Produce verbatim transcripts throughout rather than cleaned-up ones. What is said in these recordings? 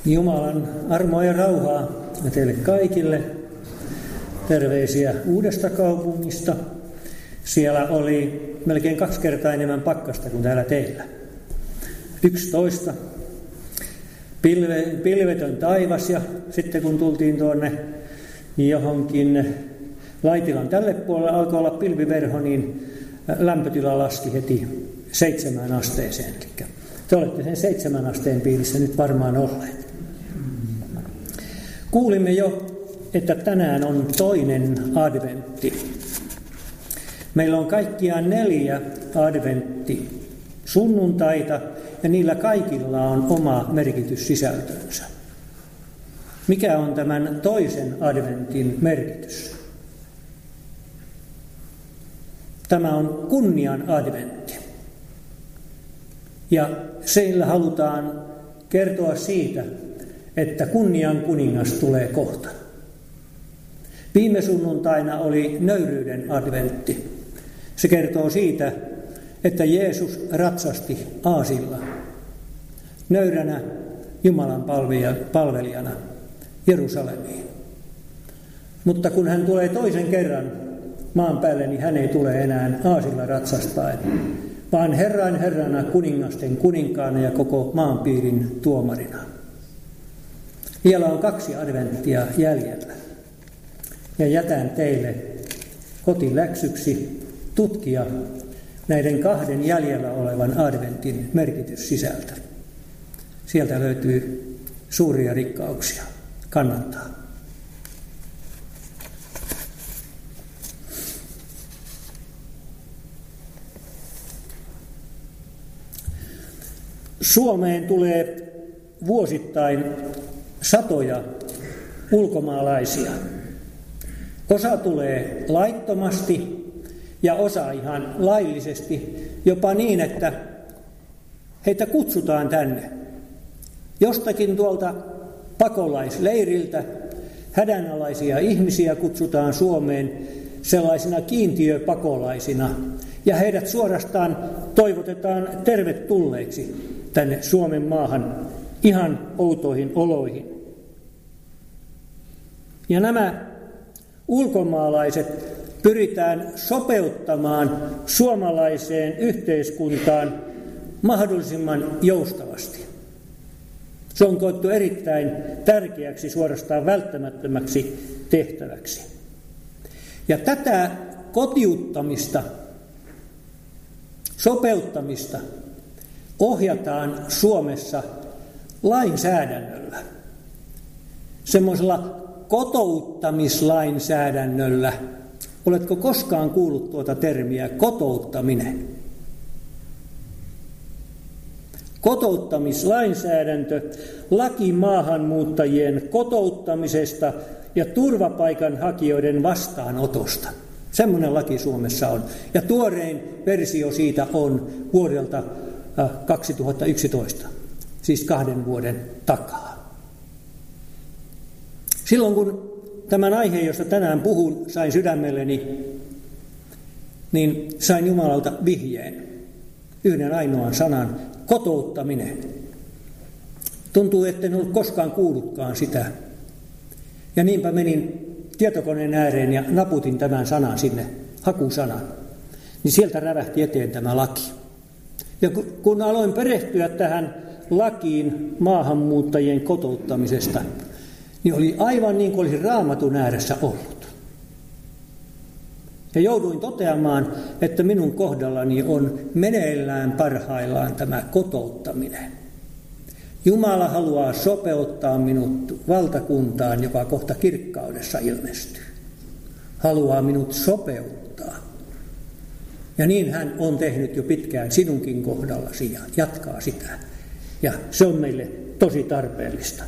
Jumalan armoa ja rauhaa teille kaikille. Terveisiä Uudesta Kaupungista. Siellä oli melkein kaksi kertaa enemmän pakkasta kuin täällä teillä. yksitoista. Pilve, pilvetön taivas ja sitten kun tultiin tuonne johonkin Laitilan tälle puolelle alkoi olla pilviverho, niin lämpötila laski heti seitsemään asteeseen. Eli te olette sen seitsemän asteen piirissä nyt varmaan olleet. Kuulimme jo, että tänään on toinen adventti. Meillä on kaikkiaan neljä adventti sunnuntaita ja niillä kaikilla on oma merkityssisältönsä. Mikä on tämän toisen adventin merkitys? Tämä on kunnian adventti. Ja sillä halutaan kertoa siitä, että kunnian kuningas tulee kohta. Viime sunnuntaina oli nöyryyden adventti. Se kertoo siitä, että Jeesus ratsasti aasilla, nöyränä Jumalan palvelijana Jerusalemiin. Mutta kun hän tulee toisen kerran maan päälle, niin hän ei tule enää aasilla ratsastaen, vaan Herran Herrana, kuningasten kuninkaana ja koko maanpiirin tuomarina. Vielä on kaksi adventtia jäljellä. Ja jätän teille kotiläksyksi tutkia näiden kahden jäljellä olevan adventin merkityssisältö. Sieltä löytyy suuria rikkauksia. Kannattaa. Suomeen tulee vuosittain satoja ulkomaalaisia. Osa tulee laittomasti ja osa ihan laillisesti, jopa niin, että heitä kutsutaan tänne. Jostakin tuolta pakolaisleiriltä hädänalaisia ihmisiä kutsutaan Suomeen sellaisina kiintiöpakolaisina ja heidät suorastaan toivotetaan tervetulleeksi tänne Suomen maahan ihan outoihin oloihin. Ja nämä ulkomaalaiset pyritään sopeuttamaan suomalaiseen yhteiskuntaan mahdollisimman joustavasti. Se on koettu erittäin tärkeäksi, suorastaan välttämättömäksi tehtäväksi. Ja tätä kotiuttamista, sopeuttamista ohjataan Suomessa lainsäädännöllä. Semmoisella kotouttamislainsäädännöllä. Oletko koskaan kuullut tuota termiä kotouttaminen? Kotouttamislainsäädäntö, laki maahanmuuttajien kotouttamisesta ja turvapaikanhakijoiden vastaanotosta. Semmoinen laki Suomessa on. Ja tuorein versio siitä on vuodelta kaksituhattayksitoista, siis kahden vuoden takaa. Silloin kun tämän aiheen, josta tänään puhun, sain sydämelleni, niin sain Jumalalta vihjeen, yhden ainoan sanan, kotouttaminen. Tuntuu, etten ollut koskaan kuullutkaan sitä. Ja niinpä menin tietokoneen ääreen ja naputin tämän sanan sinne, hakusanan. Niin sieltä rävähti eteen tämä laki. Ja kun aloin perehtyä tähän lakiin maahanmuuttajien kotouttamisesta, niin oli aivan niin kuin olisi Raamatun ääressä ollut. Ja jouduin toteamaan, että minun kohdallani on meneillään parhaillaan tämä kotouttaminen. Jumala haluaa sopeuttaa minut valtakuntaan, joka kohta kirkkaudessa ilmestyy. Haluaa minut sopeuttaa. Ja niin hän on tehnyt jo pitkään sinunkin kohdallasi ja jatkaa sitä. Ja se on meille tosi tarpeellista.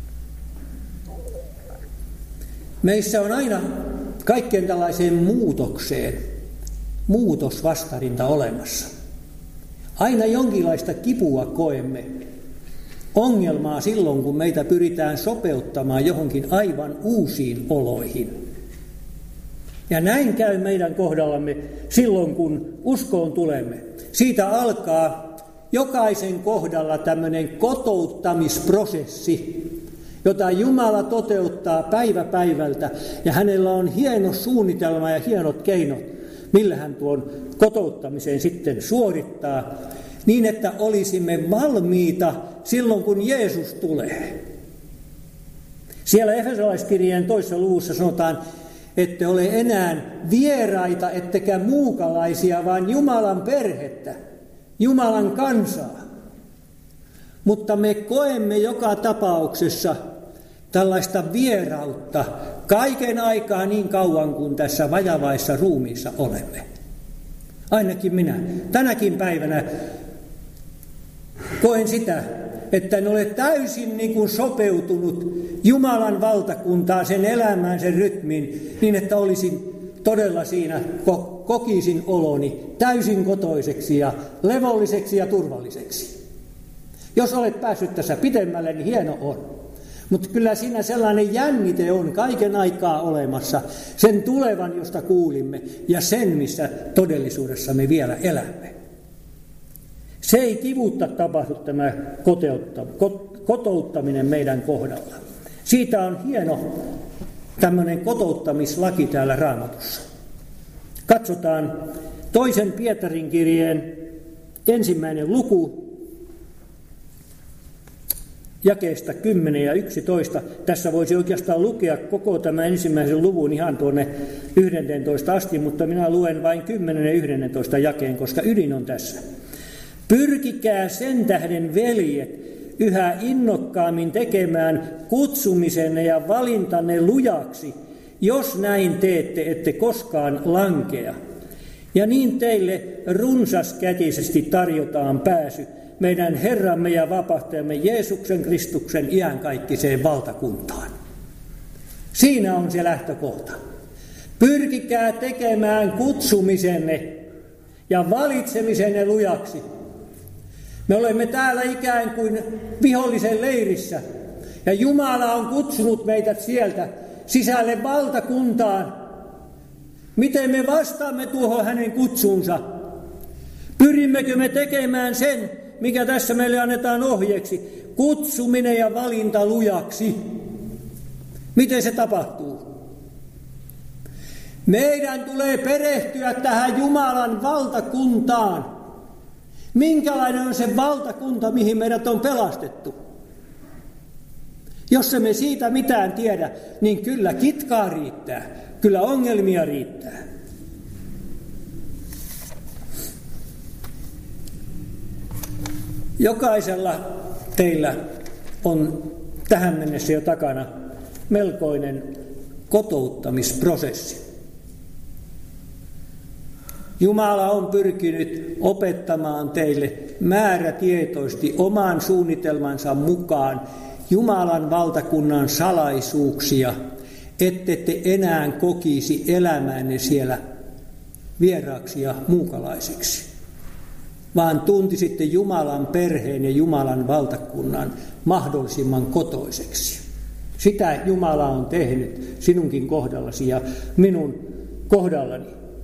Meissä on aina kaikkeen tällaiseen muutokseen muutosvastarinta olemassa. Aina jonkinlaista kipua koemme. Ongelmaa silloin, kun meitä pyritään sopeuttamaan johonkin aivan uusiin oloihin. Ja näin käy meidän kohdallamme silloin, kun uskoon tulemme. Siitä alkaa jokaisen kohdalla tämmöinen kotouttamisprosessi, jota Jumala toteuttaa päivä päivältä, ja hänellä on hieno suunnitelma ja hienot keinot, millä hän tuon kotouttamisen sitten suorittaa, niin että olisimme valmiita silloin, kun Jeesus tulee. Siellä Efesolaiskirjeen toisessa luvussa sanotaan, ette ole enää vieraita, ettekä muukalaisia, vaan Jumalan perhettä, Jumalan kansaa. Mutta me koemme joka tapauksessa tällaista vierautta kaiken aikaa niin kauan kuin tässä vajavaissa ruumiissa olemme. Ainakin minä. Tänäkin päivänä koen sitä, että en ole täysin niin kuin sopeutunut Jumalan valtakuntaan, sen elämään, sen rytmiin, niin että olisin todella siinä, kokisin oloni täysin kotoiseksi ja levolliseksi ja turvalliseksi. Jos olet päässyt tässä pitemmälle, niin hieno on. Mutta kyllä siinä sellainen jännite on kaiken aikaa olemassa, sen tulevan, josta kuulimme, ja sen, missä todellisuudessa me vielä elämme. Se ei kivutta tapahdu tämä kotouttaminen meidän kohdalla. Siitä on hieno tämmöinen kotouttamislaki täällä Raamatussa. Katsotaan toisen Pietarin kirjeen ensimmäinen luku, jakeesta kymmenen ja yksitoista. Tässä voisi oikeastaan lukea koko tämä ensimmäisen luvun ihan tuonne yhdentoista asti, mutta minä luen vain kymmenen ja yksitoista jakeen, koska ydin on tässä. Pyrkikää sen tähden, veljet, yhä innokkaammin tekemään kutsumisenne ja valintanne lujaksi, jos näin teette, ette koskaan lankea. Ja niin teille runsaskätisesti tarjotaan pääsy meidän Herramme ja vapahtajamme Jeesuksen Kristuksen iankaikkiseen valtakuntaan. Siinä on se lähtökohta. Pyrkikää tekemään kutsumisenne ja valitsemisenne lujaksi. Me olemme täällä ikään kuin vihollisen leirissä, ja Jumala on kutsunut meidät sieltä sisälle valtakuntaan. Miten me vastaamme tuohon hänen kutsuunsa? Pyrimmekö me tekemään sen, mikä tässä meille annetaan ohjeeksi? Kutsuminen ja valinta lujaksi. Miten se tapahtuu? Meidän tulee perehtyä tähän Jumalan valtakuntaan. Minkälainen on se valtakunta, mihin meidät on pelastettu? Jos emme siitä mitään tiedä, niin kyllä kitkaa riittää, kyllä ongelmia riittää. Jokaisella teillä on tähän mennessä jo takana melkoinen kotouttamisprosessi. Jumala on pyrkinyt opettamaan teille määrätietoisesti oman suunnitelmansa mukaan Jumalan valtakunnan salaisuuksia, ette te enää kokisi elämänne siellä vieraaksi ja muukalaiseksi, vaan tuntisitte Jumalan perheen ja Jumalan valtakunnan mahdollisimman kotoiseksi. Sitä Jumala on tehnyt sinunkin kohdallasi ja minun kohdallani.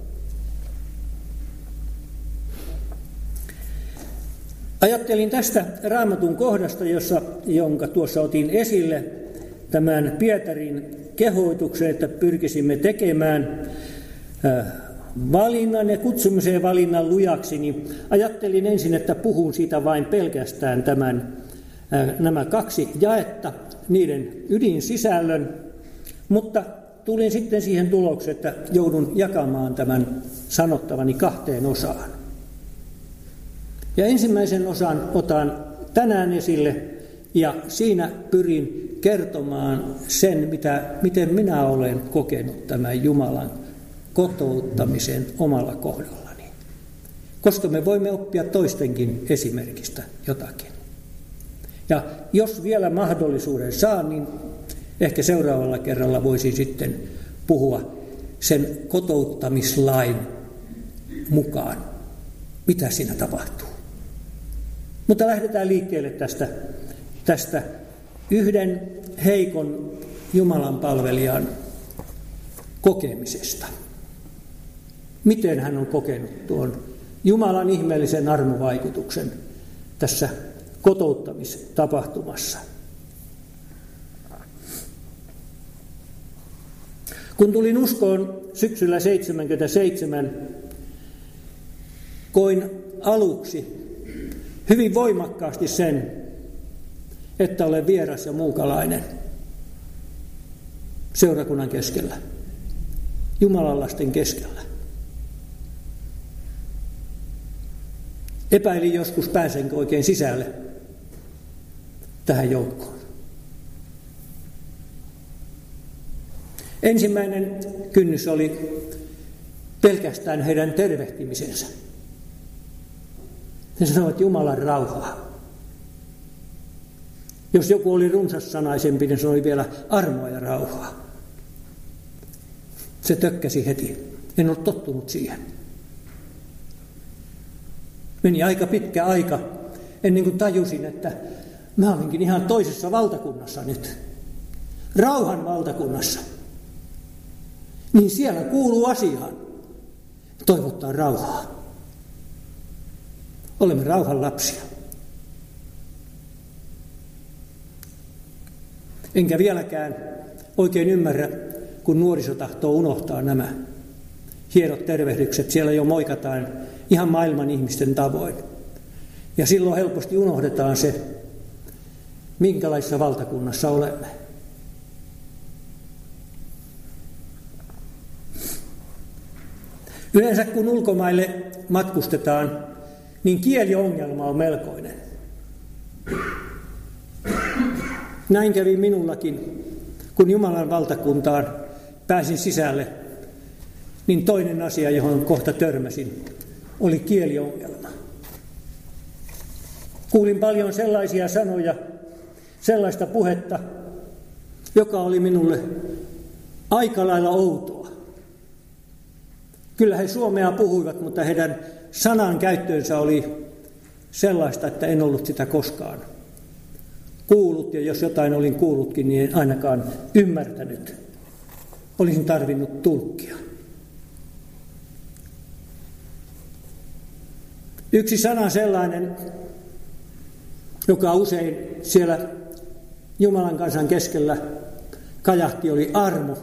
Ajattelin tästä Raamatun kohdasta, jossa, jonka tuossa otin esille, tämän Pietarin kehoituksen, että pyrkisimme tekemään valinnan ja kutsumisen valinnan lujaksi, niin ajattelin ensin, että puhun siitä vain pelkästään tämän, nämä kaksi jaetta, niiden ydinsisällön, mutta tulin sitten siihen tulokseen, että joudun jakamaan tämän sanottavani kahteen osaan. Ja ensimmäisen osan otan tänään esille, ja siinä pyrin kertomaan sen, mitä, miten minä olen kokenut tämän Jumalan kotouttamisen omalla kohdallani. Koska me voimme oppia toistenkin esimerkistä jotakin. Ja jos vielä mahdollisuuden saa, niin ehkä seuraavalla kerralla voisin sitten puhua sen kotouttamislain mukaan, mitä siinä tapahtuu. Mutta lähdetään liikkeelle tästä, tästä yhden heikon Jumalan palvelijan kokemisesta. Miten hän on kokenut tuon Jumalan ihmeellisen armovaikutuksen tässä kotouttamistapahtumassa. Kun tulin uskoon syksyllä seitsemänkymmentäseitsemän, koin aluksi hyvin voimakkaasti sen, että olen vieras ja muukalainen seurakunnan keskellä, Jumalan lasten keskellä. Epäilin joskus, pääsenkö oikein sisälle tähän joukkoon. Ensimmäinen kynnys oli pelkästään heidän tervehtimisensä. He sanoivat Jumalan rauhaa. Jos joku oli runsassanaisempi, niin se oli vielä armoa ja rauhaa. Se tökkäsi heti. En ollut tottunut siihen. Meni aika pitkä aika, ennen kuin tajusin, että mä olinkin ihan toisessa valtakunnassa nyt. Rauhan valtakunnassa. Niin siellä kuuluu asiaan toivottaa rauhaa. Olemme rauhan lapsia. Enkä vieläkään oikein ymmärrä, kun nuoriso tahtoo unohtaa nämä hienot tervehdykset. Siellä jo moikataan ihan maailman ihmisten tavoin. Ja silloin helposti unohdetaan se, minkälaisessa valtakunnassa olemme. Yleensä kun ulkomaille matkustetaan, niin kieliongelma on melkoinen. Näin kävi minullakin, kun Jumalan valtakuntaan pääsin sisälle, niin toinen asia, johon kohta törmäsin, oli kieliongelma. Kuulin paljon sellaisia sanoja, sellaista puhetta, joka oli minulle aika lailla outoa. Kyllä he suomea puhuivat, mutta heidän sanan käyttöönsä oli sellaista, että en ollut sitä koskaan kuullut. Ja jos jotain olin kuullutkin, niin en ainakaan ymmärtänyt. Olisin tarvinnut tulkkia. Yksi sana sellainen, joka usein siellä Jumalan kansan keskellä kajahti, oli armo.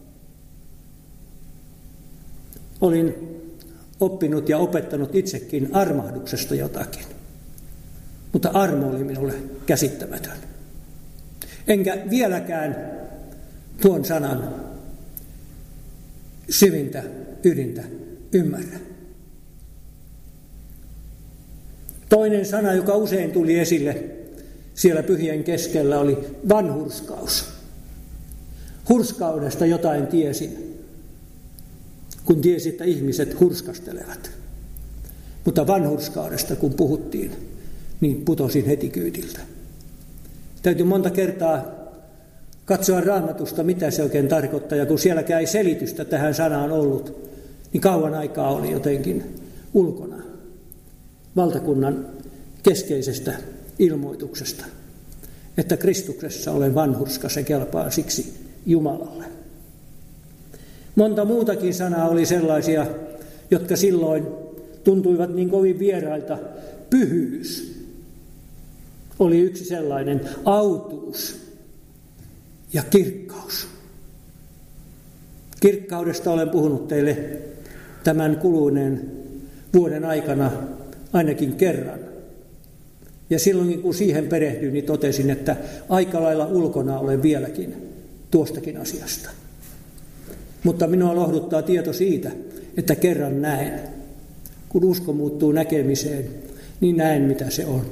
Olin oppinut ja opettanut itsekin armahduksesta jotakin, mutta armo oli minulle käsittämätön. Enkä vieläkään tuon sanan syvintä ydintä ymmärrä. Toinen sana, joka usein tuli esille siellä pyhien keskellä, oli vanhurskaus. Hurskaudesta jotain tiesin, kun tiesin, että ihmiset hurskastelevat. Mutta vanhurskaudesta, kun puhuttiin, niin putosin heti kyydiltä. Täytyy monta kertaa katsoa Raamatusta, mitä se oikein tarkoittaa. Ja kun sielläkään ei selitystä tähän sanaan ollut, niin kauan aikaa oli jotenkin ulkona valtakunnan keskeisestä ilmoituksesta, että Kristuksessa olen vanhurska, se kelpaa siksi Jumalalle. Monta muutakin sanaa oli sellaisia, jotka silloin tuntuivat niin kovin vierailta. Pyhyys oli yksi sellainen, autuus ja kirkkaus. Kirkkaudesta olen puhunut teille tämän kuluneen vuoden aikana ainakin kerran. Ja silloin kun siihen perehdyin, niin totesin, että aika lailla ulkona olen vieläkin tuostakin asiasta. Mutta minua lohduttaa tieto siitä, että kerran näen. Kun usko muuttuu näkemiseen, niin näen mitä se on.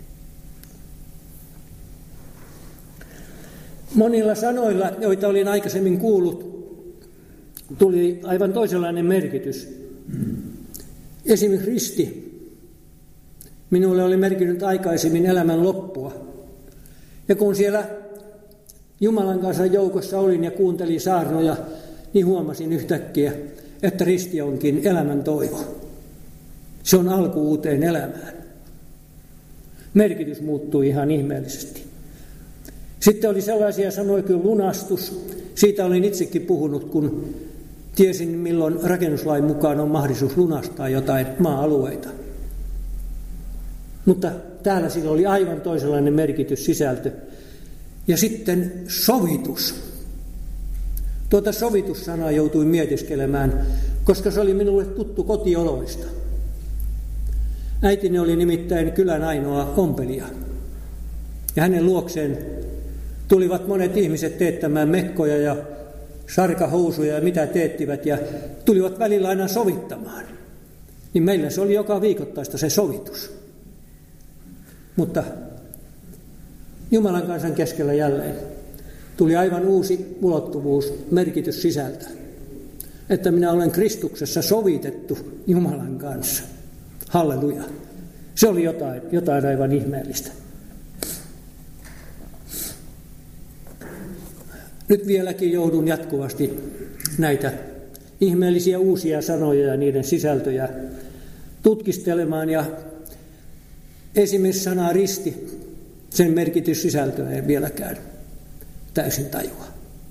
Monilla sanoilla, joita olin aikaisemmin kuullut, tuli aivan toisenlainen merkitys. Esimerkiksi risti minulle oli merkinnyt aikaisemmin elämän loppua. Ja kun siellä Jumalan kanssa joukossa olin ja kuuntelin saarnoja, niin huomasin yhtäkkiä, että risti onkin elämän toivo. Se on alku uuteen elämään. Merkitys muuttui ihan ihmeellisesti. Sitten oli sellaisia sanoja kuin lunastus. Siitä olin itsekin puhunut, kun tiesin, milloin rakennuslain mukaan on mahdollisuus lunastaa jotain maa-alueita. Mutta täällä sillä oli aivan toisenlainen merkitys, sisältö. Ja sitten sovitus. Tuota sovitussanaa joutuin mietiskelemään, koska se oli minulle tuttu kotioloista. Äitini oli nimittäin kylän ainoa ompelija. Ja hänen luokseen tulivat monet ihmiset teettämään mekkoja ja sarkahousuja ja mitä teettivät, ja tulivat välillä aina sovittamaan. Niin meillä se oli joka viikoittaista se sovitus. Mutta Jumalan kansan keskellä jälleen tuli aivan uusi ulottuvuus, merkitys sisältä. Että minä olen Kristuksessa sovitettu Jumalan kanssa. Halleluja. Se oli jotain, jotain aivan ihmeellistä. Nyt vieläkin joudun jatkuvasti näitä ihmeellisiä uusia sanoja ja niiden sisältöjä tutkistelemaan. Ja esimerkiksi sana risti, sen merkitys sisältöä ei vieläkään täysin tajua.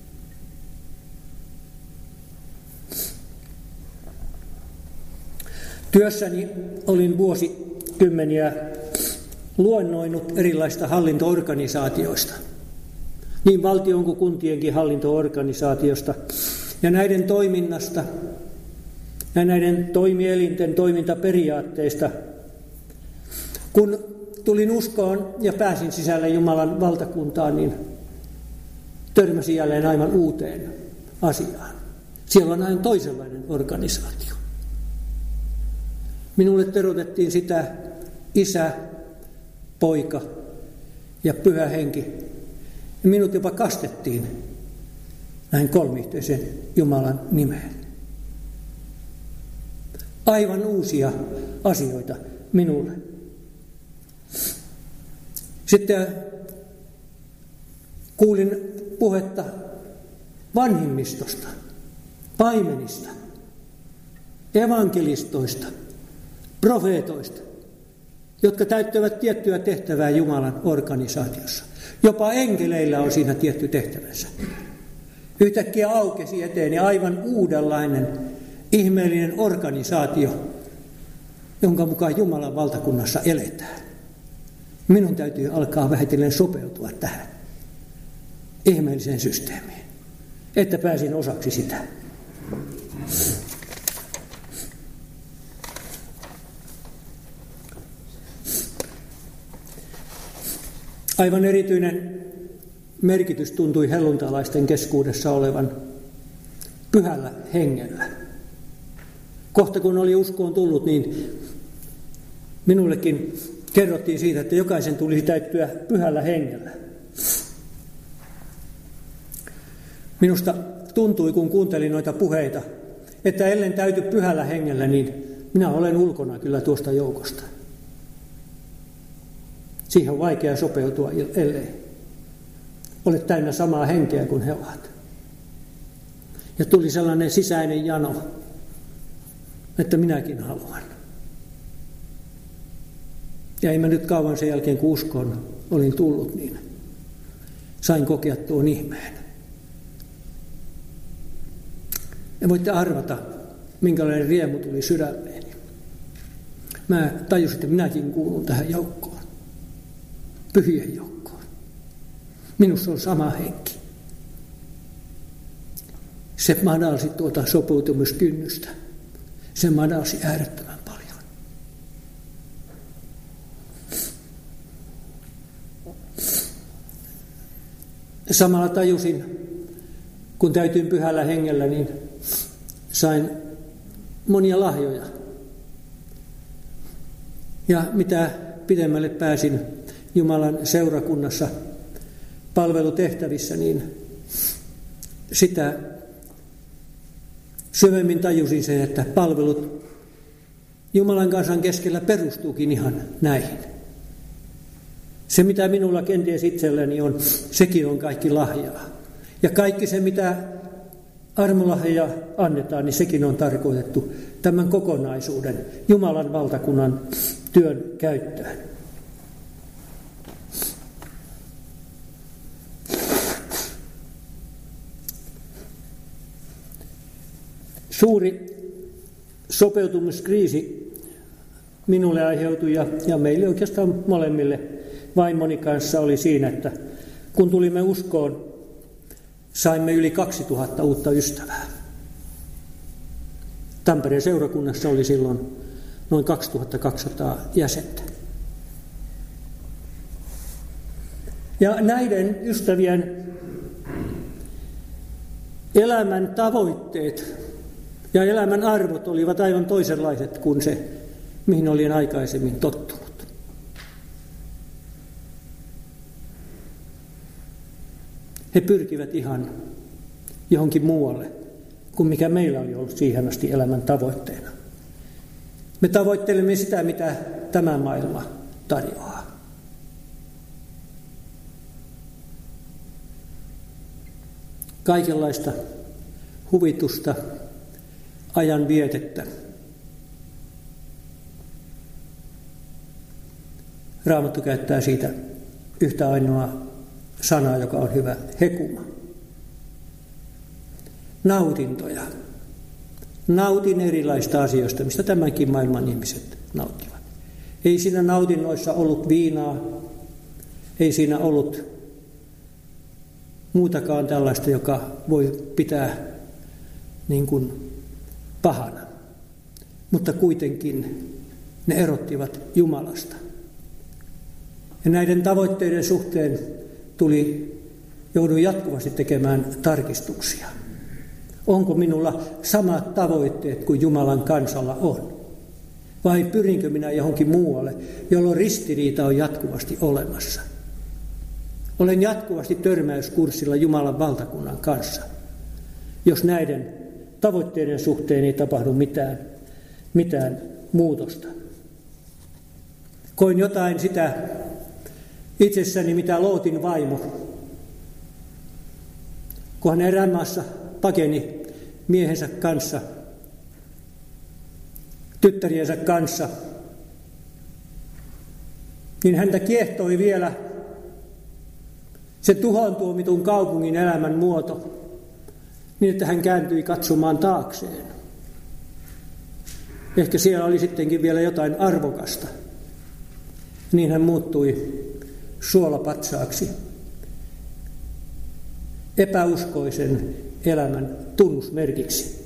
Työssäni olin vuosikymmeniä luennoinut erilaista hallinto-organisaatioista, niin valtion kuin kuntienkin hallinto-organisaatiosta, ja näiden toiminnasta ja näiden toimielinten toimintaperiaatteista. Kun tulin uskoon ja pääsin sisälle Jumalan valtakuntaan, niin törmäsin jälleen aivan uuteen asiaan. Siellä on aivan toisenlainen organisaatio. Minulle terotettiin sitä Isä, Poika ja Pyhä Henki. Ja minut jopa kastettiin näin kolmiyhteisen Jumalan nimeen. Aivan uusia asioita minulle. Sitten kuulin puhetta vanhimmistosta, paimenista, evankelistoista, profeetoista, jotka täyttävät tiettyä tehtävää Jumalan organisaatiossa. Jopa enkeleillä on siinä tietty tehtävänsä. Yhtäkkiä aukesi eteeni aivan uudenlainen, ihmeellinen organisaatio, jonka mukaan Jumalan valtakunnassa eletään. Minun täytyy alkaa vähitellen sopeutua tähän ihmeelliseen systeemiin, että pääsin osaksi sitä. Aivan erityinen merkitys tuntui helluntalaisten keskuudessa olevan pyhällä hengellä. Kohta kun oli uskoon tullut, niin minullekin kerrottiin siitä, että jokaisen tulisi täyttyä pyhällä hengellä. Minusta tuntui, kun kuuntelin noita puheita, että ellen täyty pyhällä hengellä, niin minä olen ulkona kyllä tuosta joukosta. Siihen on vaikea sopeutua, ellei ole täynnä samaa henkeä kuin he ovat. Ja tuli sellainen sisäinen jano, että minäkin haluan. Ja ei mä nyt kauan sen jälkeen, kun uskon olin tullut, niin sain kokea tuon ihmeen. Ja voitte arvata, minkälainen riemu tuli sydämeeni. Mä tajusin, että minäkin kuulun tähän joukkoon. Pyhien joukkoon. Minussa on sama henki. Se madalsi tuota sopeutumiskynnystä. Se madalsi äärettömän paljon. Samalla tajusin, kun täytyin pyhällä hengellä, niin sain monia lahjoja. Ja mitä pidemmälle pääsin Jumalan seurakunnassa palvelutehtävissä, niin sitä syvemmin tajusin sen, että palvelut Jumalan kansan keskellä perustuukin ihan näihin. Se, mitä minulla kenties itselläni on, sekin on kaikki lahjaa. Ja kaikki se, mitä armolahja annetaan, niin sekin on tarkoitettu tämän kokonaisuuden, Jumalan valtakunnan työn käyttöön. Suuri sopeutumiskriisi minulle aiheutui ja, ja meille oikeastaan molemmille vaimoni kanssa oli siinä, että kun tulimme uskoon, saimme yli kaksituhatta uutta ystävää. Tampereen seurakunnassa oli silloin noin kaksituhattakaksisataa jäsentä. Ja näiden ystävien elämän tavoitteet ja elämän arvot olivat aivan toisenlaiset kuin se, mihin olin aikaisemmin tottunut. He pyrkivät ihan johonkin muualle kuin mikä meillä oli ollut siihen asti elämän tavoitteena. Me tavoittelemme sitä, mitä tämä maailma tarjoaa. Kaikenlaista huvitusta, ajan vietettä. Raamattu käyttää siitä yhtä ainoa sanaa, joka on hyvä, hekuma. Nautintoja. Nautin erilaista asioista, mistä tämänkin maailman ihmiset nauttivat. Ei siinä nautinnoissa ollut viinaa, ei siinä ollut muutakaan tällaista, joka voi pitää niin kuin pahana. Mutta kuitenkin ne erottivat Jumalasta. Ja näiden tavoitteiden suhteen tuli, joudun jatkuvasti tekemään tarkistuksia. Onko minulla samat tavoitteet kuin Jumalan kansalla on? Vai pyrinkö minä johonkin muualle, jolloin ristiriita on jatkuvasti olemassa? Olen jatkuvasti törmäyskurssilla Jumalan valtakunnan kanssa, jos näiden tavoitteiden suhteen ei tapahdu mitään, mitään muutosta. Koin jotain sitä itsessäni, mitä Lootin vaimo, kun hän erään maassa pakeni miehensä kanssa, tyttäriensä kanssa, niin häntä kiehtoi vielä se tuhoon tuomitun kaupungin elämän muoto, niin että hän kääntyi katsomaan taakseen. Ehkä siellä oli sittenkin vielä jotain arvokasta. Niin hän muuttui suolapatsaaksi, epäuskoisen elämän tunnusmerkiksi.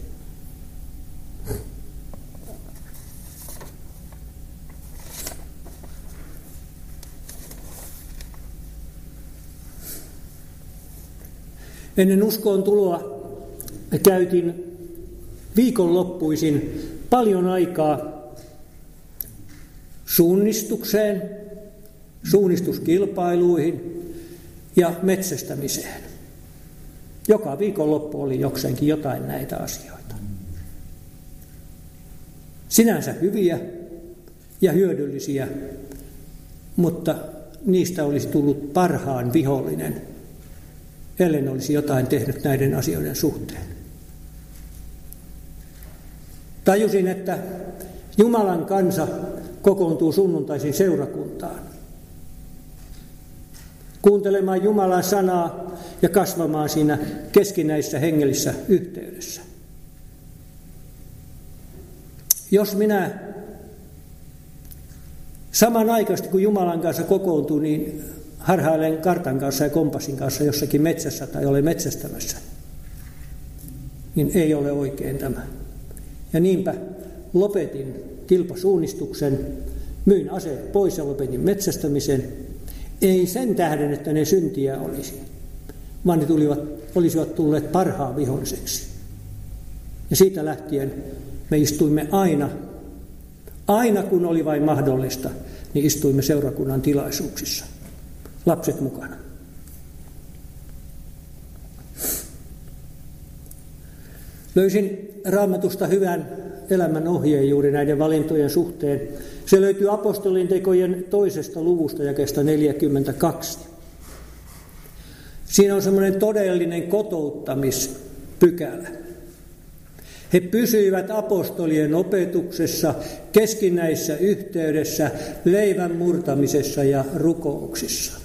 Ennen uskoon tuloa käytin viikonloppuisin paljon aikaa suunnistukseen, suunnistuskilpailuihin ja metsästämiseen. Joka viikonloppu oli jokseenkin jotain näitä asioita. Sinänsä hyviä ja hyödyllisiä, mutta niistä olisi tullut parhaan vihollinen, ellen olisi jotain tehnyt näiden asioiden suhteen. Tajusin, että Jumalan kansa kokoontuu sunnuntaisin seurakuntaan, kuuntelemaan Jumalan sanaa ja kasvamaan siinä keskinäisessä hengellisessä yhteydessä. Jos minä samanaikaisesti kun Jumalan kanssa kokoontuu, niin harhailen kartan kanssa ja kompassin kanssa jossakin metsässä tai olen metsästämässä, niin ei ole oikein tämä. Ja niinpä lopetin kilpasuunnistuksen, myin aseet pois ja lopetin metsästämisen. Ei sen tähden, että ne syntiä olisi, vaan ne tulivat, olisivat tulleet parhaan viholliseksi. Ja siitä lähtien me istuimme aina, aina kun oli vain mahdollista, niin istuimme seurakunnan tilaisuuksissa. Lapset mukana. Löysin Raamatusta hyvän elämän ohjeen juuri näiden valintojen suhteen. Se löytyy apostolin tekojen toisesta luvusta jakeesta neljäkymmentäkaksi. Siinä on semmoinen todellinen kotouttamispykälä. He pysyivät apostolien opetuksessa, keskinäisessä yhteydessä, leivän murtamisessa ja rukouksissa.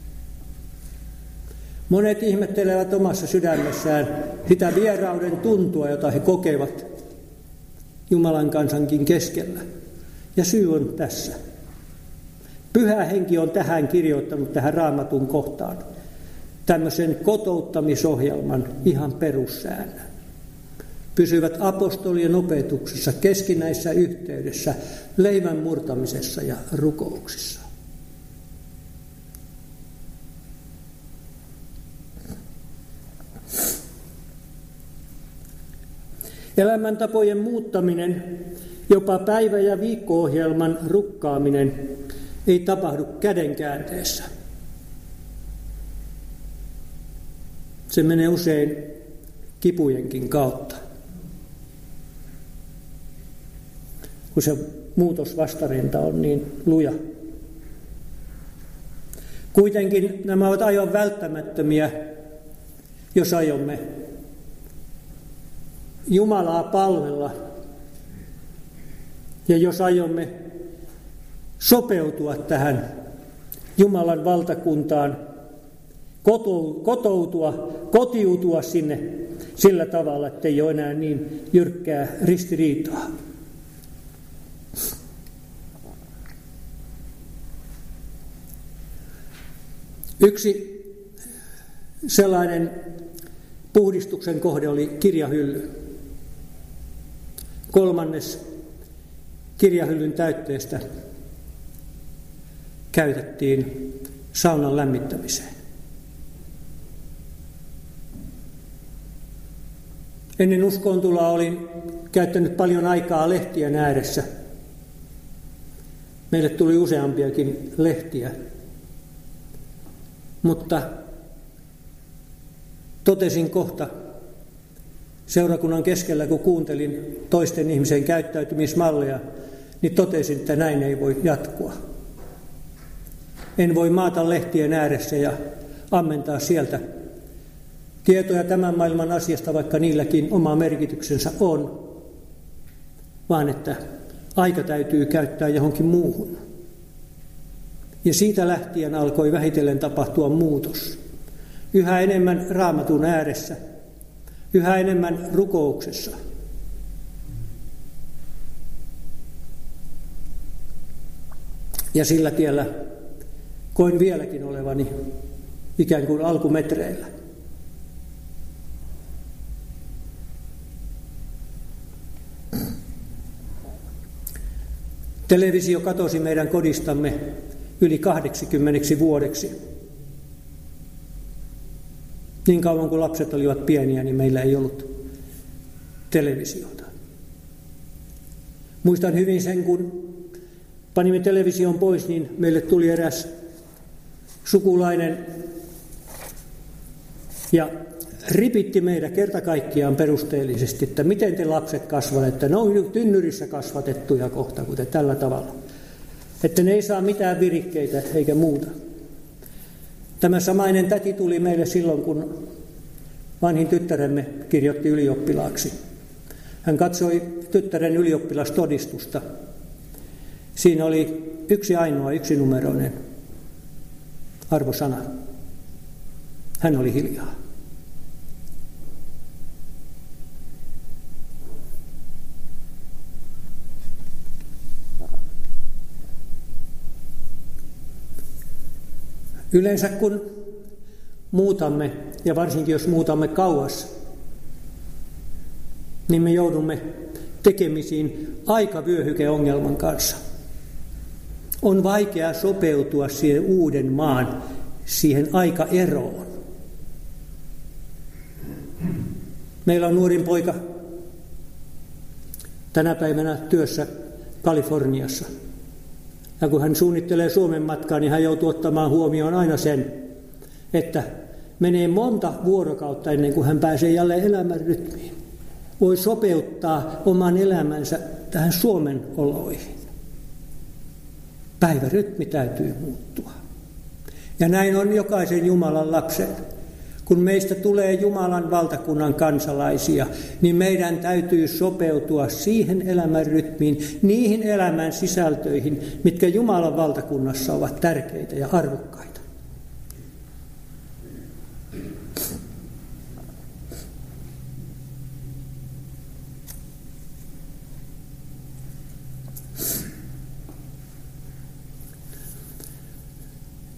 Monet ihmettelevät omassa sydämessään sitä vierauden tuntua, jota he kokevat Jumalan kansankin keskellä. Ja syy on tässä. Pyhä Henki on tähän kirjoittanut, tähän Raamatun kohtaan, tämmöisen kotouttamisohjelman ihan perussäännön. Pysyvät apostolien opetuksessa, keskinäisessä yhteydessä, leivän murtamisessa ja rukouksissa. Elämäntapojen muuttaminen, jopa päivä- ja viikko-ohjelman rukkaaminen ei tapahdu kädenkäänteessä. Se menee usein kipujenkin kautta. Kun se muutosvastarinta on niin luja. Kuitenkin nämä ovat aivan välttämättömiä, jos aiomme Jumalaa palvella ja jos aiomme sopeutua tähän Jumalan valtakuntaan, kotoutua, kotiutua sinne sillä tavalla, ettei ole enää niin jyrkkää ristiriitaa. Yksi sellainen puhdistuksen kohde oli kirjahylly. Kolmannes kirjahyllyn täytteestä käytettiin saunan lämmittämiseen. Ennen uskoontuloa olin käyttänyt paljon aikaa lehtien ääressä. Meille tuli useampiakin lehtiä. Mutta totesin kohta seurakunnan keskellä, kun kuuntelin toisten ihmisen käyttäytymismalleja, niin totesin, että näin ei voi jatkua. En voi maata lehtien ääressä ja ammentaa sieltä tietoja tämän maailman asiasta, vaikka niilläkin oma merkityksensä on, vaan että aika täytyy käyttää johonkin muuhun. Ja siitä lähtien alkoi vähitellen tapahtua muutos. Yhä enemmän Raamatun ääressä, yhä enemmän rukouksessa. Ja sillä tiellä koin vieläkin olevani ikään kuin alkumetreillä. Televisio katosi meidän kodistamme yli kahdeksankymmentä vuodeksi. Niin kauan kuin lapset olivat pieniä, niin meillä ei ollut televisiota. Muistan hyvin sen, kun panimme television pois, niin meille tuli eräs sukulainen ja ripitti meitä kerta kaikkiaan perusteellisesti, että miten te lapset kasvatte, että ne on tynnyrissä kasvatettuja kohta, kuten tällä tavalla. Että ne ei saa mitään virikkeitä eikä muuta. Tämä samainen täti tuli meille silloin, kun vanhin tyttäremme kirjoitti ylioppilaaksi. Hän katsoi tyttären ylioppilastodistusta. Siinä oli yksi ainoa yksinumeroinen arvosana. Hän oli hiljaa. Yleensä kun muutamme, ja varsinkin jos muutamme kauas, niin me joudumme tekemisiin aikavyöhykeongelman kanssa. On vaikea sopeutua siihen uuden maan, siihen aikaeroon. Meillä on nuorin poika tänä päivänä työssä Kaliforniassa. Ja kun hän suunnittelee Suomen matkaa, niin hän joutuu ottamaan huomioon aina sen, että menee monta vuorokautta ennen kuin hän pääsee jälleen elämän rytmiin. Voi sopeuttaa oman elämänsä tähän Suomen oloihin. Päivärytmi täytyy muuttua. Ja näin on jokaisen Jumalan lapsen. Kun meistä tulee Jumalan valtakunnan kansalaisia, niin meidän täytyy sopeutua siihen elämän rytmiin, niihin elämän sisältöihin, mitkä Jumalan valtakunnassa ovat tärkeitä ja arvokkaita.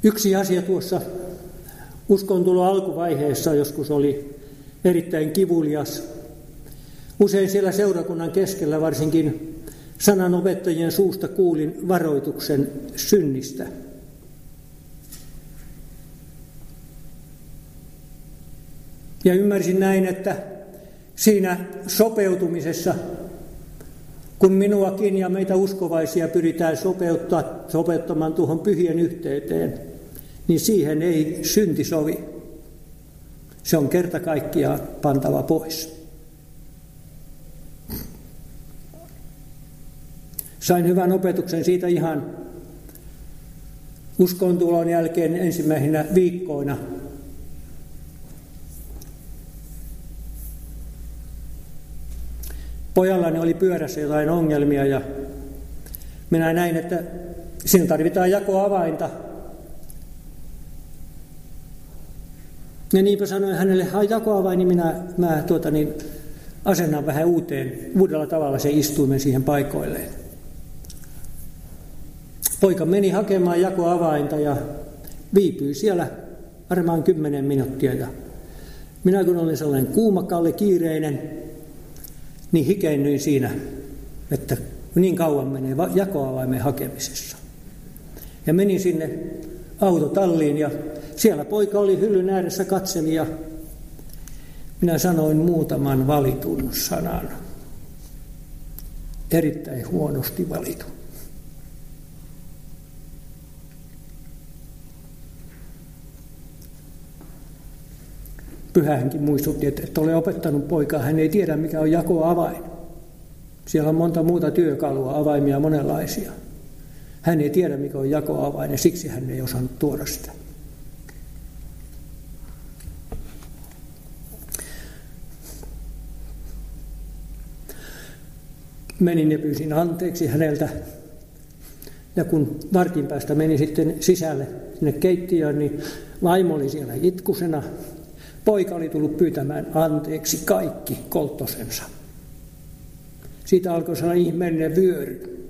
Yksi asia tuossa uskontulo alkuvaiheessa joskus oli erittäin kivulias. Usein siellä seurakunnan keskellä, varsinkin sananopettajien suusta, kuulin varoituksen synnistä. Ja ymmärsin näin, että siinä sopeutumisessa, kun minuakin ja meitä uskovaisia pyritään sopeuttaa, sopeuttamaan tuohon pyhien yhteyteen, niin siihen ei synti sovi. Se on kerta kaikkiaan pantava pois. Sain hyvän opetuksen siitä ihan uskontulon jälkeen ensimmäisenä viikkoina. Pojallani oli pyörässä jotain ongelmia ja minä näin, että siinä tarvitaan jakoavainta. Ja niinpä sanoin hänelle, että jakoavain, niin minä mä, tuota, niin, asennan vähän uuteen, uudella tavalla se istuimen siihen paikoilleen. Poika meni hakemaan jakoavainta ja viipyi siellä varmaan kymmenen minuuttia. Ja minä kun olin sellainen kuumakalle, kiireinen, niin hikennyin siinä, että niin kauan menee jakoavaimen hakemisessa. Ja menin sinne autotalliin ja siellä poika oli hyllyn ääressä, katseli ja minä sanoin muutaman valitun sanan. Erittäin huonosti valitun. Pyhähenki muistutti, että et ole opettanut poikaa, hän ei tiedä mikä on jakoavain. Siellä on monta muuta työkalua, avaimia monenlaisia. Hän ei tiedä mikä on jakoavain ja siksi hän ei osannut tuoda sitä. Menin ja pyysin anteeksi häneltä. Ja kun vartin päästä meni sitten sisälle sinne keittiöön, niin vaimo oli siellä itkusena. Poika oli tullut pyytämään anteeksi kaikki kolttosensa. Siitä alkoi sellainen ihmeellinen vyöry.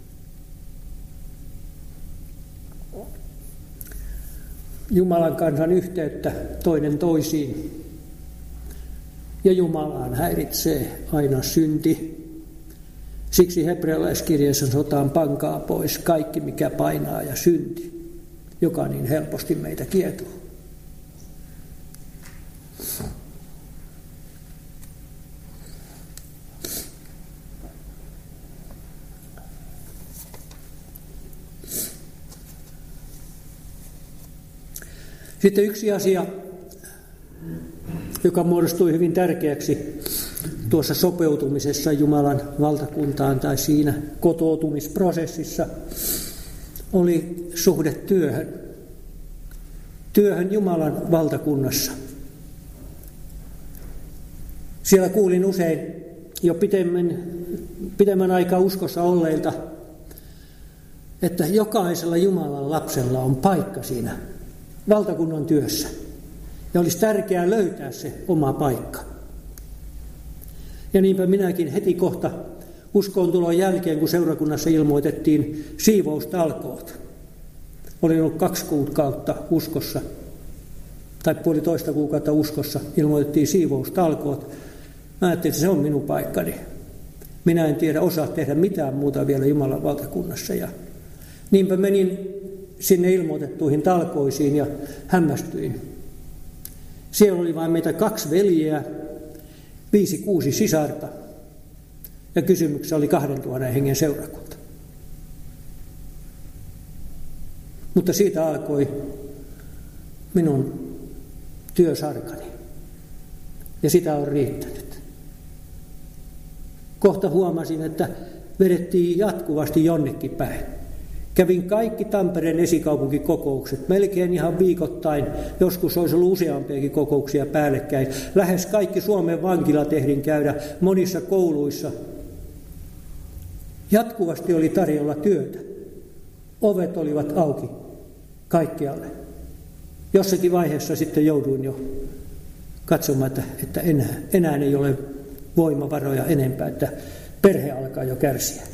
Jumalan kansan yhteyttä toinen toisiin. Ja Jumalaan häiritsee aina synti. Siksi hebrealaiskirjeessä sanotaan, pankaa pois kaikki mikä painaa ja synti, joka niin helposti meitä kietoo. Sitten yksi asia, joka muodostui hyvin tärkeäksi tuossa sopeutumisessa Jumalan valtakuntaan tai siinä kotoutumisprosessissa, oli suhde työhön. Työhön Jumalan valtakunnassa. Siellä kuulin usein jo pitemmän, pitemmän aikaa uskossa olleilta, että jokaisella Jumalan lapsella on paikka siinä valtakunnan työssä. Ja olisi tärkeää löytää se oma paikka. Ja niinpä minäkin heti kohta uskontulon jälkeen, kun seurakunnassa ilmoitettiin siivoustalkoot. Olin ollut kaksi kuukautta uskossa, tai puolitoista kuukautta uskossa, ilmoitettiin siivoustalkoot. Mä ajattelin, että se on minun paikkani. Minä en tiedä osaa tehdä mitään muuta vielä Jumalan valtakunnassa. Ja niinpä menin sinne ilmoitettuihin talkoisiin ja hämmästyin. Siellä oli vain meitä kaksi veljeä, viisi kuusi sisarta ja kysymyksessä oli kahdentuhannen hengen seurakunta. Mutta siitä alkoi minun työsarkani ja sitä on riittänyt. Kohta huomasin, että vedettiin jatkuvasti jonnekin päin. Kävin kaikki Tampereen esikaupunkikokoukset, melkein ihan viikoittain, joskus olisi ollut useampiakin kokouksia päällekkäin. Lähes kaikki Suomen vankilat ehdin käydä monissa kouluissa. Jatkuvasti oli tarjolla työtä. Ovet olivat auki kaikkialle. Jossakin vaiheessa sitten jouduin jo katsomaan, että, että enää, enää ei ole voimavaroja enempää, että perhe alkaa jo kärsiä.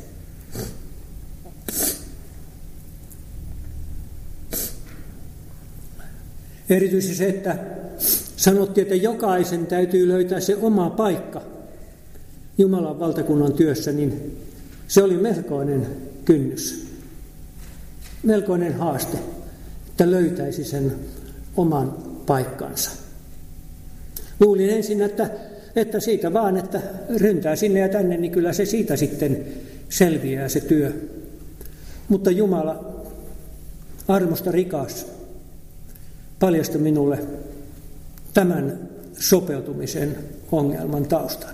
Erityisesti se, että sanottiin, että jokaisen täytyy löytää se oma paikka Jumalan valtakunnan työssä, niin se oli melkoinen kynnys, melkoinen haaste, että löytäisi sen oman paikkansa. Luulin ensin, että, että siitä vaan, että ryntää sinne ja tänne, niin kyllä se siitä sitten selviää se työ. Mutta Jumala, armosta rikas, paljasti minulle tämän sopeutumisen ongelman taustan.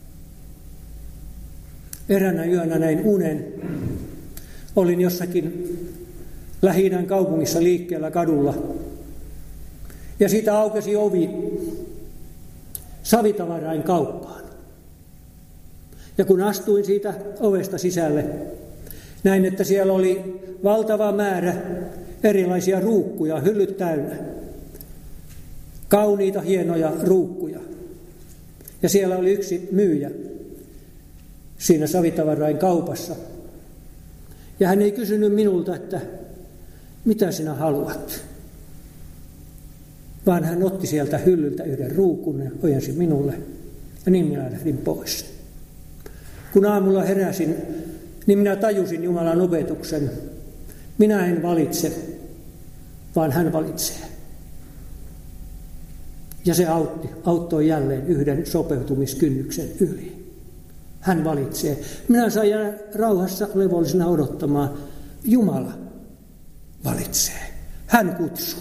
Eräänä yönä näin unen. Olin jossakin Lähi-idän kaupungissa liikkeellä kadulla. Ja siitä aukesi ovi savitavarain kauppaan. Ja kun astuin siitä ovesta sisälle, näin, että siellä oli valtava määrä erilaisia ruukkuja, hyllyt täynnä. Kauniita, hienoja ruukkuja. Ja siellä oli yksi myyjä siinä savitavarain kaupassa. Ja hän ei kysynyt minulta, että mitä sinä haluat. Vaan hän otti sieltä hyllyltä yhden ruukun ja ojensi minulle. Ja niin minä lähdin pois. Kun aamulla heräsin, niin minä tajusin Jumalan opetuksen. Minä en valitse, vaan hän valitsee. Ja se autti, auttoi jälleen yhden sopeutumiskynnyksen yli. Hän valitsee. Minä sain jäädä rauhassa levollisena odottamaan. Jumala valitsee. Hän kutsuu.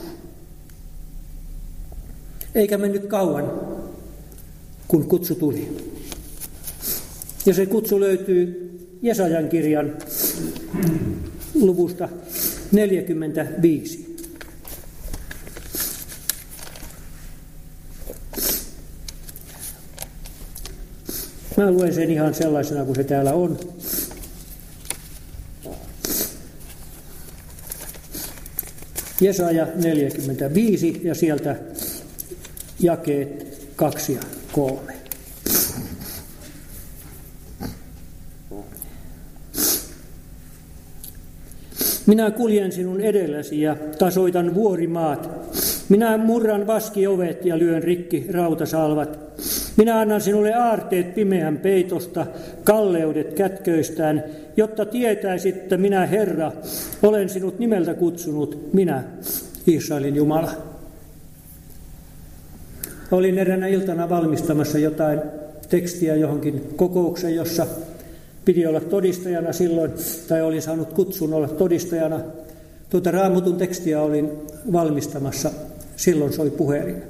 Eikä mennyt kauan, kun kutsu tuli. Ja se kutsu löytyy Jesajan kirjan luvusta neljäkymmentäviisi. Mä luen sen ihan sellaisena kuin se täällä on. Jesaja neljäkymmentäviisi ja sieltä jakeet kaksi ja kolme. Minä kuljen sinun edelläsi ja tasoitan vuorimaat. Minä murran vaskiovet ja lyön rikki rautasalvat. Minä annan sinulle aarteet pimeän peitosta, kalleudet kätköistään, jotta tietäisit, että minä Herra, olen sinut nimeltä kutsunut, minä, Israelin Jumala. Olin eräänä iltana valmistamassa jotain tekstiä johonkin kokoukseen, jossa piti olla todistajana silloin, tai olin saanut kutsun olla todistajana. Tuota Raamatun tekstiä olin valmistamassa, silloin soi puhelin.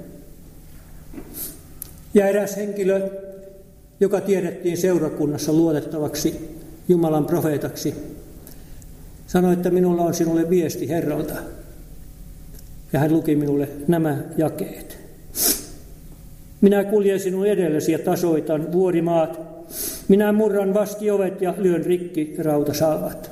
Ja eräs henkilö, joka tiedettiin seurakunnassa luotettavaksi Jumalan profeetaksi, sanoi, että minulla on sinulle viesti Herralta. Ja hän luki minulle nämä jakeet. Minä kuljen sinun edellesi ja tasoitan vuorimaat. Minä murran vaskiovet ja lyön rikki rautasalvat.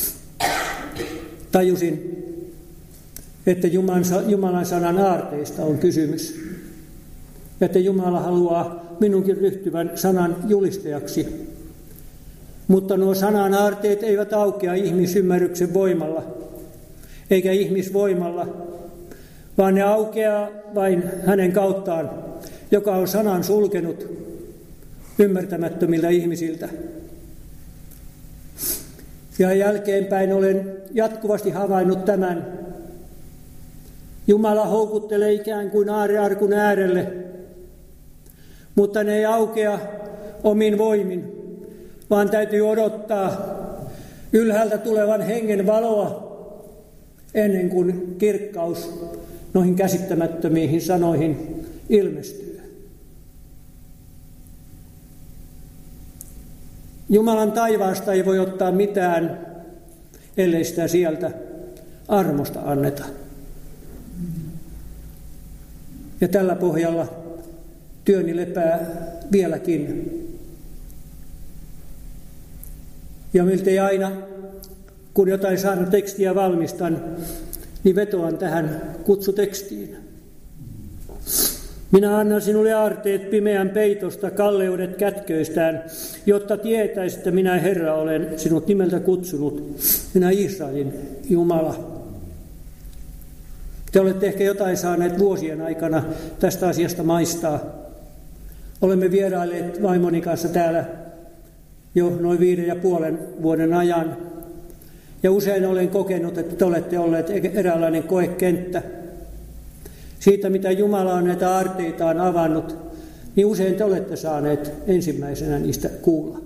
Tajusin, että Jumalan sanan aarteista on kysymys. Että Jumala haluaa minunkin ryhtyvän sanan julistajaksi. Mutta nuo sanan aarteet eivät aukea ihmisymmärryksen voimalla, eikä ihmisvoimalla, vaan ne aukeaa vain hänen kauttaan, joka on sanan sulkenut ymmärtämättömiltä ihmisiltä. Ja jälkeenpäin olen jatkuvasti havainnut tämän. Jumala houkuttelee ikään kuin aarrearkun äärelle, mutta ne ei aukea omin voimin, vaan täytyy odottaa ylhäältä tulevan hengen valoa ennen kuin kirkkaus noihin käsittämättömiin sanoihin ilmestyy. Jumalan taivaasta ei voi ottaa mitään, ellei sitä sieltä armosta anneta. Ja tällä pohjalla työni lepää vieläkin. Ja miltei aina, kun jotain saanut tekstiä valmistan, niin vetoan tähän kutsutekstiin. Minä annan sinulle aarteet pimeän peitosta, kalleudet kätköistään, jotta tietäisit, että minä Herra olen sinut nimeltä kutsunut, minä Israelin Jumala. Te olette ehkä jotain saaneet vuosien aikana tästä asiasta maistaa. Olemme vierailleet vaimoni kanssa täällä jo noin viiden ja puolen vuoden ajan. Ja usein olen kokenut, että te olette olleet eräänlainen koekenttä. Siitä, mitä Jumala on näitä aarteitaan avannut, niin usein te olette saaneet ensimmäisenä niistä kuulla.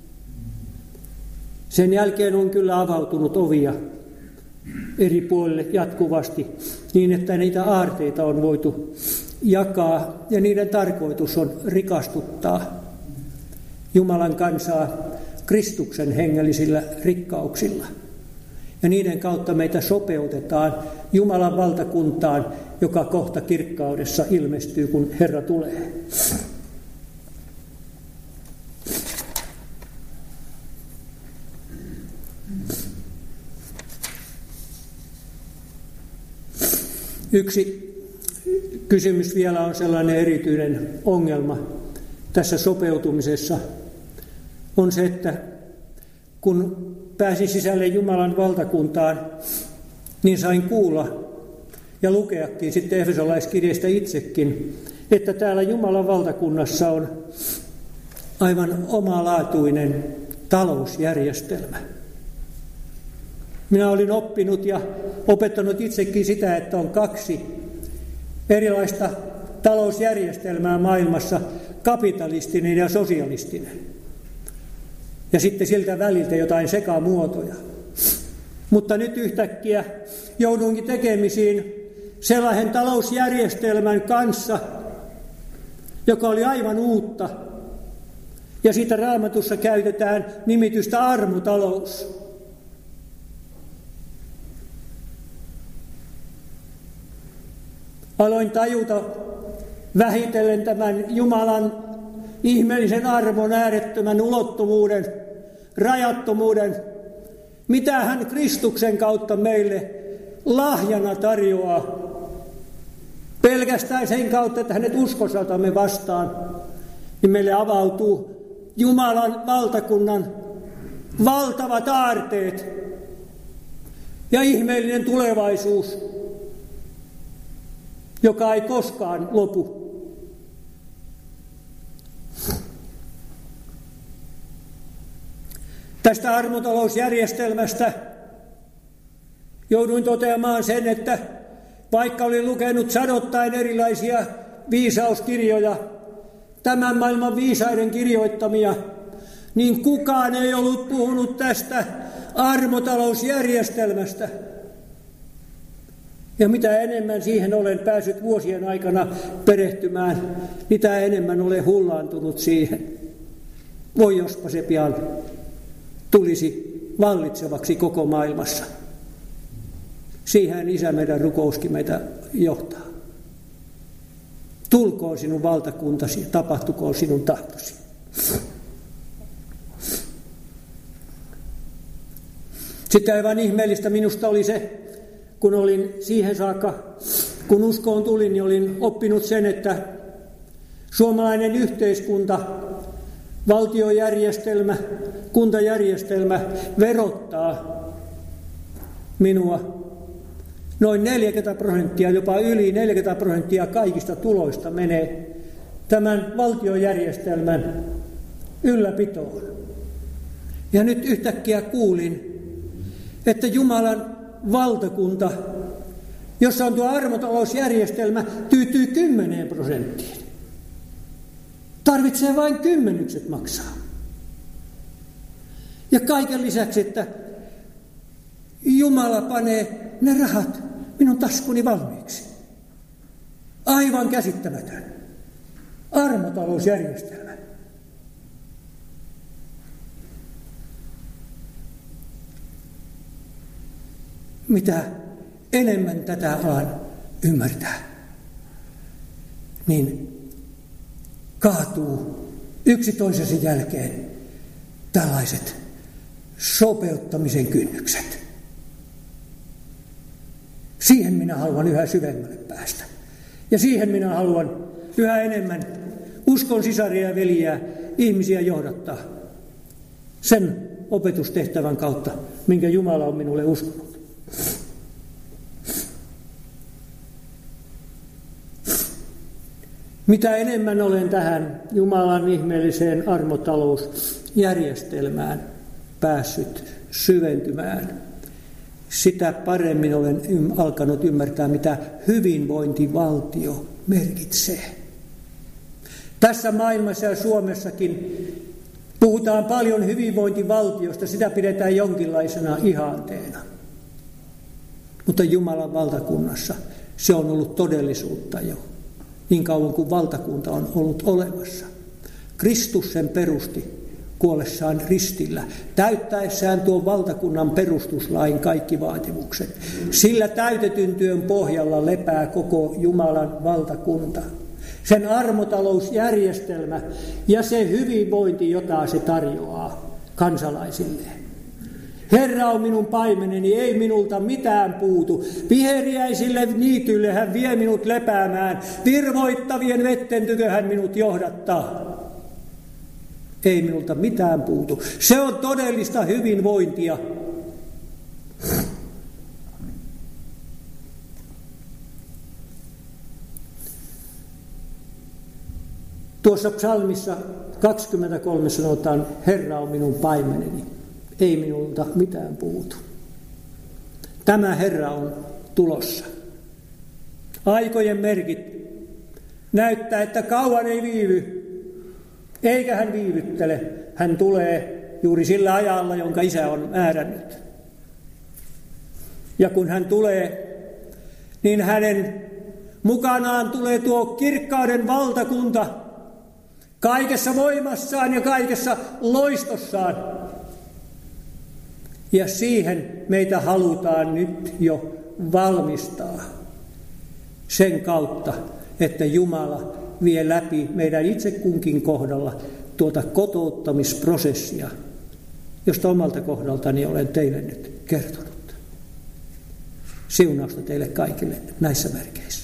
Sen jälkeen on kyllä avautunut ovia eri puolille jatkuvasti, niin että niitä aarteita on voitu jakaa, ja niiden tarkoitus on rikastuttaa Jumalan kansaa Kristuksen hengellisillä rikkauksilla. Ja niiden kautta meitä sopeutetaan Jumalan valtakuntaan, joka kohta kirkkaudessa ilmestyy, kun Herra tulee. Yksi kysymys vielä on sellainen erityinen ongelma tässä sopeutumisessa. On se, että kun pääsin sisälle Jumalan valtakuntaan, niin sain kuulla ja lukeakin sitten Efesolaiskirjeestä itsekin, että täällä Jumalan valtakunnassa on aivan omalaatuinen talousjärjestelmä. Minä olin oppinut ja opettanut itsekin sitä, että on kaksi erilaista talousjärjestelmää maailmassa, kapitalistinen ja sosialistinen. Ja sitten siltä väliltä jotain sekamuotoja. Mutta nyt yhtäkkiä joudunkin tekemisiin sellaisen talousjärjestelmän kanssa, joka oli aivan uutta. Ja siitä Raamatussa käytetään nimitystä armotalous. Aloin tajuta vähitellen tämän Jumalan ihmeellisen armon äärettömän ulottuvuuden, rajattomuuden, mitä hän Kristuksen kautta meille lahjana tarjoaa. Pelkästään sen kautta, että hänet uskosaltamme vastaan, niin meille avautuu Jumalan valtakunnan valtavat aarteet ja ihmeellinen tulevaisuus, joka ei koskaan lopu. Tästä armotalousjärjestelmästä jouduin toteamaan sen, että vaikka olin lukenut sadottain erilaisia viisauskirjoja, tämän maailman viisaiden kirjoittamia, niin kukaan ei ollut puhunut tästä armotalousjärjestelmästä. Ja mitä enemmän siihen olen päässyt vuosien aikana perehtymään, mitä enemmän olen hullaantunut siihen. Voi jospa se pian tulisi vallitsevaksi koko maailmassa. Siihen Isä meidän rukouskin meitä johtaa. Tulkoon sinun valtakuntasi, tapahtukoon sinun tahtosi. Sitten aivan ihmeellistä minusta oli se, kun olin siihen saakka, kun uskoon tulin, niin olin oppinut sen, että suomalainen yhteiskunta, valtiojärjestelmä, kuntajärjestelmä verottaa minua. Noin neljäkymmentä prosenttia, jopa yli neljäkymmentä prosenttia kaikista tuloista menee tämän valtiojärjestelmän ylläpitoon. Ja nyt yhtäkkiä kuulin, että Jumalan valtakunta, jossa on tuo armotalousjärjestelmä, tyytyy kymmeneen prosenttiin. Tarvitsee vain kymmenykset maksaa. Ja kaiken lisäksi, että Jumala panee ne rahat minun taskuni valmiiksi. Aivan käsittämätön armotalousjärjestelmä. Mitä enemmän tätä alan ymmärtää, niin kaatuu yksi toisensa jälkeen tällaiset sopeuttamisen kynnykset. Siihen minä haluan yhä syvemmälle päästä. Ja siihen minä haluan yhä enemmän uskon sisaria ja veliä ihmisiä johdattaa sen opetustehtävän kautta, minkä Jumala on minulle uskonut. Mitä enemmän olen tähän Jumalan ihmeelliseen armotalousjärjestelmään päässyt syventymään, sitä paremmin olen alkanut ymmärtää, mitä hyvinvointivaltio merkitsee. Tässä maailmassa ja Suomessakin puhutaan paljon hyvinvointivaltiosta, sitä pidetään jonkinlaisena ihanteena. Mutta Jumalan valtakunnassa se on ollut todellisuutta jo, niin kauan kuin valtakunta on ollut olemassa. Kristus sen perusti kuollessaan ristillä, täyttäessään tuon valtakunnan perustuslain kaikki vaatimukset. Sillä täytetyn työn pohjalla lepää koko Jumalan valtakunta. Sen armotalousjärjestelmä ja se hyvinvointi, jota se tarjoaa kansalaisilleen. Herra on minun paimeneni, ei minulta mitään puutu. Viheriäisille niityille hän vie minut lepäämään. Virvoittavien vetten tykö hän minut johdattaa. Ei minulta mitään puutu. Se on todellista hyvinvointia. Tuossa psalmissa kaksikymmentäkolme sanotaan, Herra on minun paimeneni, ei minulta mitään puutu. Tämä Herra on tulossa. Aikojen merkit näyttää, että kauan ei viivy, eikä hän viivyttele. Hän tulee juuri sillä ajalla, jonka Isä on määrännyt. Ja kun hän tulee, niin hänen mukanaan tulee tuo kirkkauden valtakunta, kaikessa voimassaan ja kaikessa loistossaan. Ja siihen meitä halutaan nyt jo valmistaa sen kautta, että Jumala vie läpi meidän itse kunkin kohdalla tuota kotouttamisprosessia, josta omalta kohdaltani olen teille nyt kertonut. Siunausta teille kaikille näissä merkeissä.